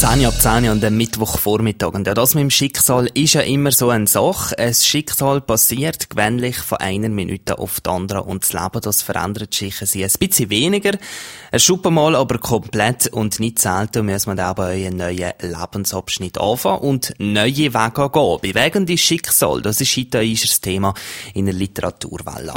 10 ab 10 an dem Mittwochvormittag. Und ja, das mit dem Schicksal ist ja immer so eine Sache. Ein Schicksal passiert gewöhnlich von einer Minute auf die andere. Und das Leben, das verändert sich ein bisschen weniger. Ein Schuppenmal aber komplett. Und nicht selten muss man auch bei einem neuen Lebensabschnitt anfangen und neue Wege gehen. Bewegendes Schicksal, das ist heute das Thema in der Literaturwelle.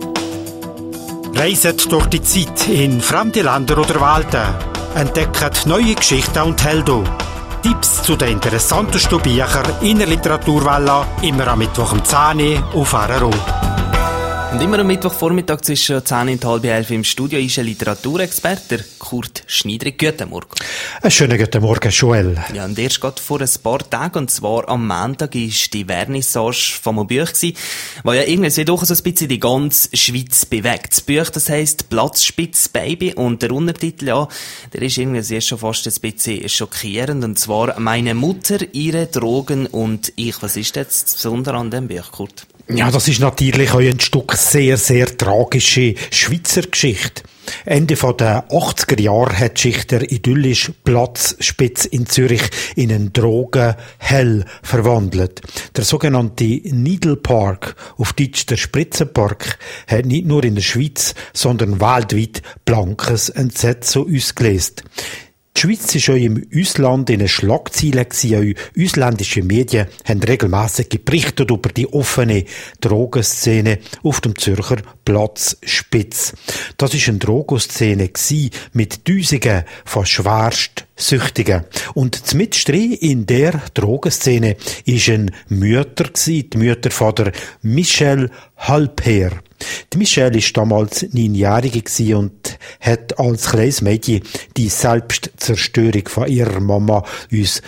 Reiset durch die Zeit in fremde Länder oder Welten. Entdeckt neue Geschichten und Helden. Tipps zu den interessantesten Büchern in der Literaturwelle immer am Mittwoch um 10 Uhr auf RRO. Und immer am Mittwochvormittag zwischen 10 und halb 11 im Studio ist ein Literaturexperte, Kurt Schniedrig. Guten Morgen. Einen schönen guten Morgen, Joel. Ja, und erst gerade vor ein paar Tagen, und zwar am Montag, war die Vernissage von einem Buch, das ja irgendwie doch so ein bisschen die ganze Schweiz bewegt. Das Buch, das heisst «Platzspitz, Baby», und der Untertitel, ja, der ist irgendwie schon fast ein bisschen schockierend, und zwar «Meine Mutter, ihre Drogen und ich». Was ist jetzt das Besondere an dem Buch, Kurt? Ja, das ist natürlich auch ein Stück sehr, sehr tragische Schweizer Geschichte. Ende der 80er Jahre hat sich der idyllische Platzspitz in Zürich in einen Drogenhell verwandelt. Der sogenannte Needle Park, auf Deutsch der Spritzenpark, hat nicht nur in der Schweiz, sondern weltweit blankes Entsetzen ausgelöst. Die Schweiz war auch im Ausland in den Schlagzeilen. Auch ausländische Medien haben regelmässig berichtet über die offene Drogenszene auf dem Zürcher Platzspitz. Das war eine Drogenszene mit Tausenden von Schwerstsüchtigen. Und mittendrin in der Drogenszene war ein Mutter, die Mutter von der Michelle Halper. Die Michelle war damals 9-jährig und hat als kleines Mädchen die Selbstzerstörung von ihrer Mama aus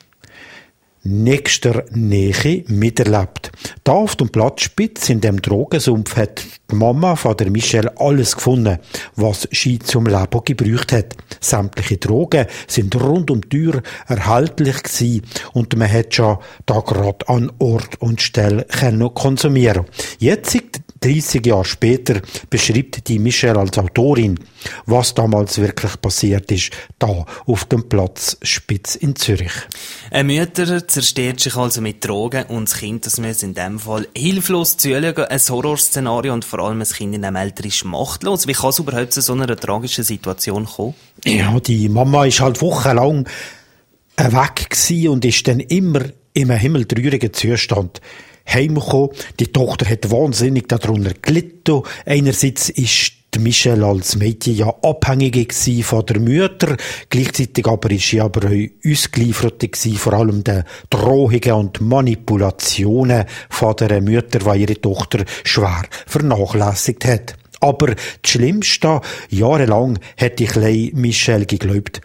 nächster Nähe miterlebt. Da auf dem Platzspitz in dem Drogensumpf hat die Mama von der Michelle alles gefunden, was sie zum Leben gebraucht hat. Sämtliche Drogen sind rund um die Tür erhältlich gewesen und man hat schon da gerade an Ort und Stelle konsumieren. Jetzt 30 Jahre später beschreibt die Michelle als Autorin, was damals wirklich passiert ist, da auf dem Platzspitz in Zürich. Eine Mutter zerstört sich also mit Drogen und das Kind, das muss in dem Fall hilflos zuschauen. Ein Horrorszenario und vor allem ein Kind in einem Alter ist machtlos. Wie kann es überhaupt zu so einer tragischen Situation kommen? Ja, die Mama ist halt wochenlang weg gewesen und ist dann immer im himmeltraurigen Zustand heimgekommen. Die Tochter hat wahnsinnig darunter gelitten. Einerseits ist die Michelle als Mädchen ja abhängig von der Mutter. Gleichzeitig aber ist sie aber auch ausgeliefert gewesen, vor allem den Drohungen und Manipulationen von der Mutter, die ihre Tochter schwer vernachlässigt hat. Aber das Schlimmste, jahrelang hat die kleine Michelle geglaubt,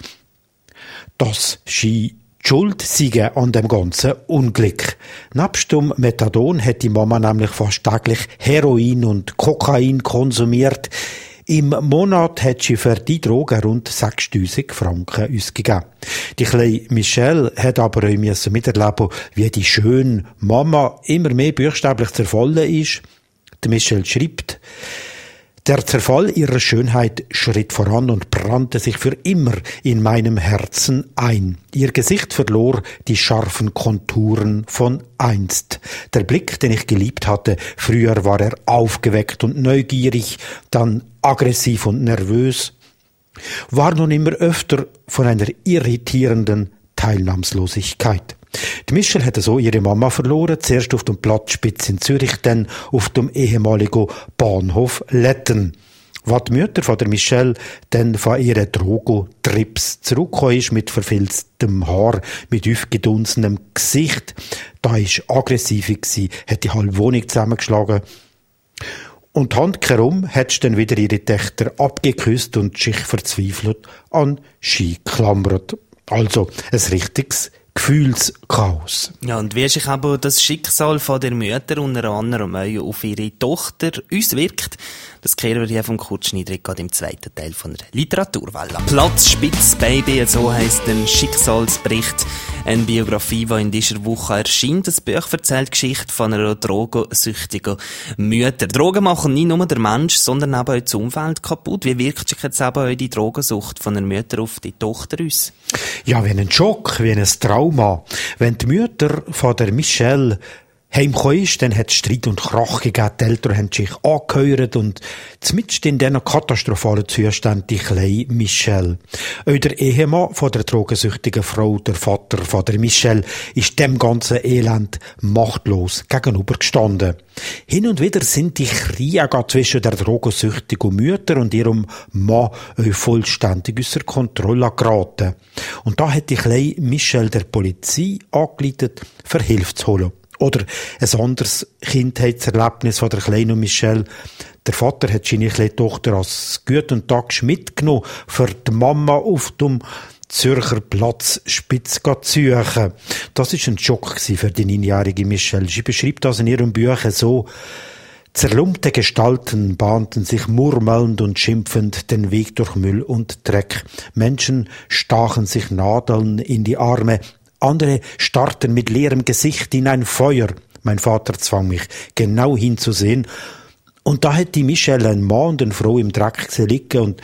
dass sie Schuld sei an dem ganzen Unglück. Nebst dem Methadon hat die Mama nämlich fast täglich Heroin und Kokain konsumiert. Im Monat hat sie für die Drogen rund 6'000 Franken ausgegeben. Die kleine Michelle hat aber auch miterleben, wie die schöne Mama immer mehr buchstäblich zerfallen ist. Die Michelle schreibt: Der Zerfall ihrer Schönheit schritt voran und brannte sich für immer in meinem Herzen ein. Ihr Gesicht verlor die scharfen Konturen von einst. Der Blick, den ich geliebt hatte, früher war er aufgeweckt und neugierig, dann aggressiv und nervös, war nun immer öfter von einer irritierenden Teilnahmslosigkeit. Die Michelle hatte so ihre Mama verloren, zuerst auf dem Platzspitz in Zürich, dann auf dem ehemaligen Bahnhof Letten. Was die Mutter von der Michelle dann von ihren Drogotrips zurückgekommen ist, mit verfilztem Haar, mit aufgedunsenem Gesicht, da ist aggressiv gewesen, hat die halbe Wohnung zusammengeschlagen. Und handkehrum hat sie dann wieder ihre Töchter abgeküsst und sich verzweifelt an Ski geklammert. Also ein richtiges Gefühlschaos. Ja, und wie sich aber das Schicksal von der Mutter unter anderem auf ihre Tochter auswirkt, das kehren wir hier von Kurt Schniedrig gerade im zweiten Teil von der Literaturwelle. Platzspitz, Baby, so heisst ein Schicksalsbericht. Eine Biografie, die in dieser Woche erscheint. Das Buch erzählt die Geschichte von einer drogensüchtigen Mutter. Drogen machen nicht nur der Mensch, sondern auch das Umfeld kaputt. Wie wirkt sich jetzt eben die Drogensucht von einer Mutter auf die Tochter aus? Ja, wie ein Schock, wie ein Trauma. Wenn die Mutter von der Michelle heimgekommen ist, dann hat es Streit und Krach gegeben. Die Eltern haben sich angehört und zumindest in diesen katastrophalen Zuständen die kleine Michelle. Auch der Ehemann von der drogensüchtigen Frau, der Vater von der Michelle, ist dem ganzen Elend machtlos gegenübergestanden. Hin und wieder sind die Kriege zwischen der drogensüchtigen Mutter und ihrem Mann vollständig außer Kontrolle geraten. Und da hat die kleine Michelle der Polizei angeleitet, für Hilfe zu holen. Oder ein anderes Kindheitserlebnis von der kleinen Michelle. Der Vater hat seine kleine Tochter als guten Tag mitgenommen, für die Mama auf dem Zürcher Platz spitz zu suchen. Das war ein Schock für die 9-jährige Michelle. Sie beschreibt das in ihrem Buch so: Zerlumpte Gestalten bahnten sich murmelnd und schimpfend den Weg durch Müll und Dreck. Menschen stachen sich Nadeln in die Arme. Andere starrten mit leerem Gesicht in ein Feuer. Mein Vater zwang mich, genau hinzusehen. Und da hat die Michelle einen Mann und eine Frau im Dreck liegen und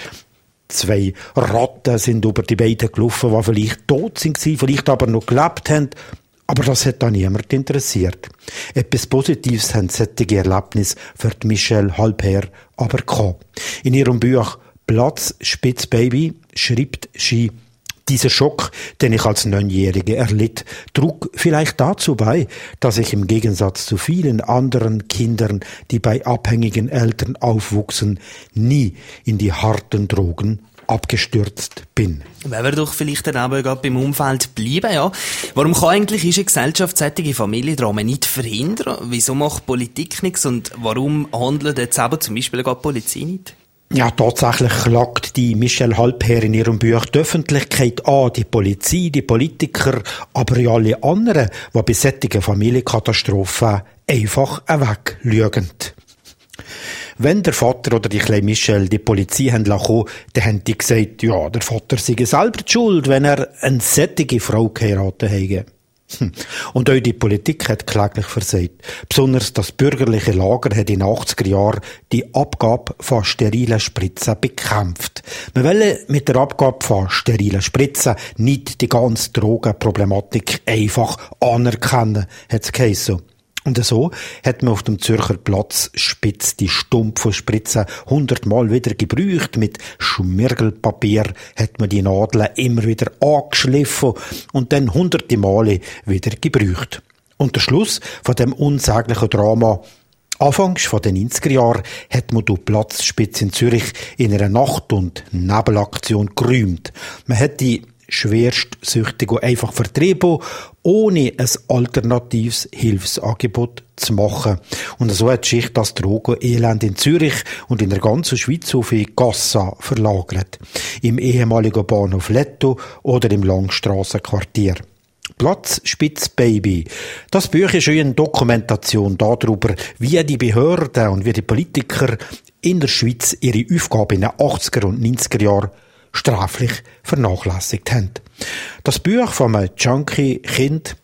2 Ratten sind über die beiden gelaufen, die vielleicht tot sind, vielleicht aber noch gelebt haben. Aber das hat da niemand interessiert. Etwas Positives haben solche Erlebnisse für die Michelle Halbherr aber gehabt. In ihrem Buch «Platz, Spitz, Baby» schreibt sie: Dieser Schock, den ich als 9-Jährige erlitt, trug vielleicht dazu bei, dass ich im Gegensatz zu vielen anderen Kindern, die bei abhängigen Eltern aufwuchsen, nie in die harten Drogen abgestürzt bin. Wenn wir doch vielleicht dann aber gerade beim Umfeld bleiben, ja. Warum kann eigentlich unsere Gesellschaft solche Familiendramen nicht verhindern? Wieso macht Politik nichts und warum handelt jetzt eben zum Beispiel gerade die Polizei nicht? Ja, tatsächlich klagt die Michelle Halbherr in ihrem Buch die Öffentlichkeit an, die Polizei, die Politiker, aber ja alle anderen, die bei solchen Familienkatastrophen einfach weglügen. Wenn der Vater oder die kleine Michelle die Polizei haben lassen, dann haben die gesagt, ja, der Vater sei selber die Schuld, wenn er eine solche Frau geheiratet hätte. Und auch die Politik hat kläglich versagt. Besonders das bürgerliche Lager hat in den 80er Jahren die Abgabe von sterilen Spritzen bekämpft. Wir wollen mit der Abgabe von sterilen Spritzen nicht die ganze Drogenproblematik einfach anerkennen, hat es geheißen. Und so hat man auf dem Zürcher Platz spitz die stumpfen Spritzen 100-mal wieder gebraucht. Mit Schmirgelpapier hat man die Nadeln immer wieder angeschliffen und dann 100 Male wieder gebraucht. Und der Schluss von dem unsäglichen Drama: Anfangs von den 90er Jahren hat man die Platzspitze in Zürich in einer Nacht- und Nebelaktion geräumt. Man hat die Schwerstsüchtigen einfach vertrieben, ohne ein alternatives Hilfsangebot zu machen. Und so hat sich das Drogenelend in Zürich und in der ganzen Schweiz auf die Gassa verlagert. Im ehemaligen Bahnhof Letto oder im Langstrassenquartier. Platz, Spitz, Baby. Das Buch ist eine Dokumentation darüber, wie die Behörden und wie die Politiker in der Schweiz ihre Aufgaben in den 80er und 90er Jahren sträflich vernachlässigt haben. Das Buch von einem Junkie-Kind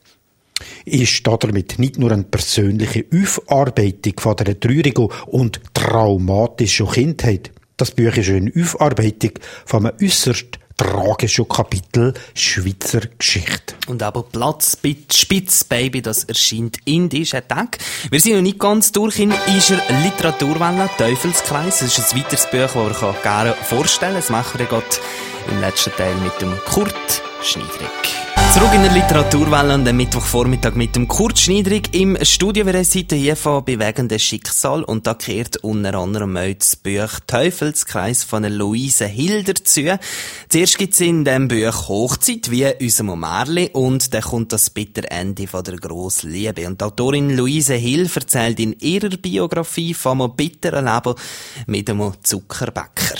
ist damit nicht nur eine persönliche Aufarbeitung von der traurigen und traumatischen Kindheit. Das Buch ist eine Aufarbeitung von einem äusserst tragischen Kapitel Schweizer Geschichte. Und aber Platz, Spitz, Baby, das erscheint in diesem Tag. Wir sind noch nicht ganz durch in unserer Literaturwelle, Teufelskreis. Das ist ein weiteres Buch, das wir gerne vorstellen kann. Das machen wir gerade im letzten Teil mit dem Kurt Schneidrig. Zurück in der Literaturwelle an dem Mittwochvormittag mit dem Kurt Schneidrig im Studio. Wir sind hier von «Bewegendes Schicksal» und da kehrt unter anderem auch das Buch «Teufelskreis» von Luise Hill dazu. Zuerst gibt es in diesem Buch Hochzeit, wie unserem Märli, und dann kommt das bittere Ende von der grossen Liebe. Und die Autorin Luise Hill erzählt in ihrer Biografie von einem bitteren Leben mit einem Zuckerbäcker.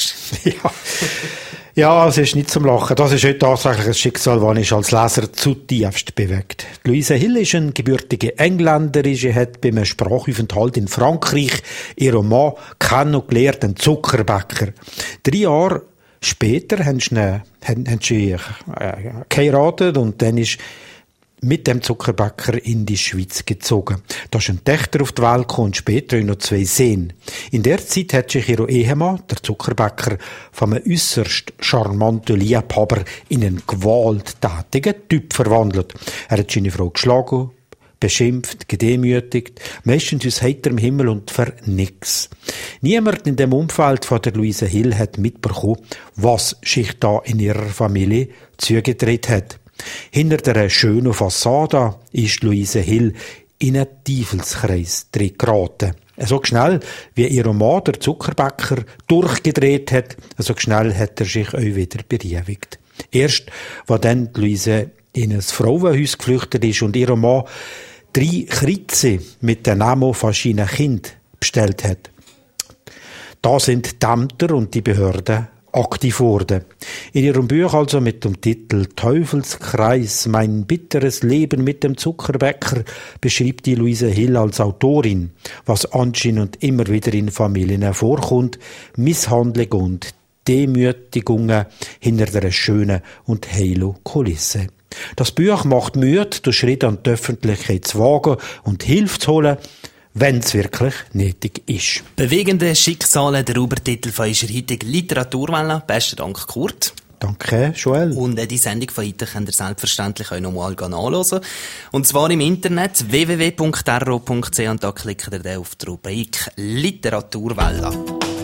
Ja, es ist nicht zum Lachen. Das ist heute tatsächlich ein Schicksal, das mich als Leser zutiefst bewegt. Luise Hill ist eine gebürtige Engländerin. Sie hat bei einem Sprachaufenthalt in Frankreich ihren Mann kennengelernt, einen Zuckerbäcker. 3 Jahre später haben sie geheiratet und dann ist mit dem Zuckerbäcker in die Schweiz gezogen. Da ist ein Töchter auf die Welt gekommen und später noch 2 Söhne. In der Zeit hat sich ihr Ehemann, der Zuckerbäcker, von einem äusserst charmanten Liebhaber in einen gewalttätigen Typ verwandelt. Er hat seine Frau geschlagen, beschimpft, gedemütigt, meistens aus heiterem Himmel und für nix. Niemand in dem Umfeld von der Luise Hill hat mitbekommen, was sich da in ihrer Familie zugedreht hat. Hinter der schönen Fassade ist Luise Hill in einen Teufelskreis geraten. So schnell, wie ihr Mann, der Zuckerbäcker, durchgedreht hat, so schnell hat er sich auch wieder beruhigt. Erst, als dann Luise in ein Frauenhaus geflüchtet ist und ihr Mann 3 Kreuze mit dem Namen von seinem Kind bestellt hat. Da sind die Ämter und die Behörden aktiv wurden. In ihrem Buch also mit dem Titel Teufelskreis, mein bitteres Leben mit dem Zuckerbäcker beschreibt die Luise Hill als Autorin, was anscheinend immer wieder in Familien vorkommt, Misshandlung und Demütigungen hinter der schönen und heilen Kulisse. Das Buch macht Mühe, den Schritt an die Öffentlichkeit zu wagen und Hilfe zu holen, wenn es wirklich nötig ist. Bewegende Schicksale, der Obertitel von unserer heutigen Literaturwelle. Besten Dank, Kurt. Danke, Joel. Und die Sendung von heute könnt ihr selbstverständlich auch nochmal nachhören. Und zwar im Internet www.ro.ch und da klickt ihr dann auf die Rubrik Literaturwelle.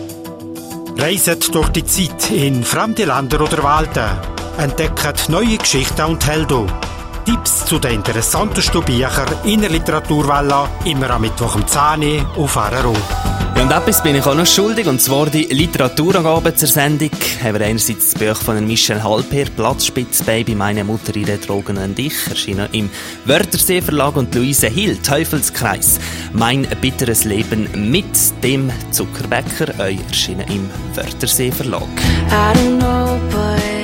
Reiset durch die Zeit in fremde Länder oder Welten. Entdeckt neue Geschichten und Helden. Tipps zu den interessantesten Büchern in der Literaturwelle, immer am Mittwoch um 10 Uhr auf RRO. Ja, und etwas bin ich auch noch schuldig, und zwar die Literaturangabe zur Sendung. Haben wir einerseits das Buch von Michel Halper, Platzspitzbaby, meine Mutter, ihre Drogen und ich, erschienen im Wörthersee Verlag, und Luise Hill, Teufelskreis, mein bitteres Leben mit dem Zuckerbäcker, erschienen im Wörthersee Verlag. I don't know, but